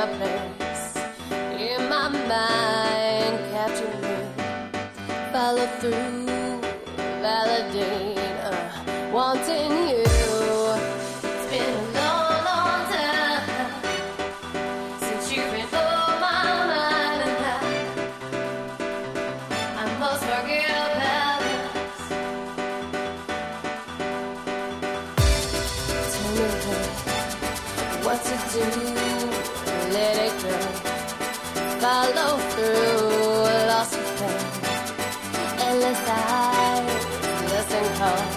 your place in my mind, capture me, follow through, validate, wanting you. It's been a long, long time since you've been on my mind, and I must forget about this. Tell me, babe, what to do, let it go, follow through, lost your faith, endless eyes, listen close.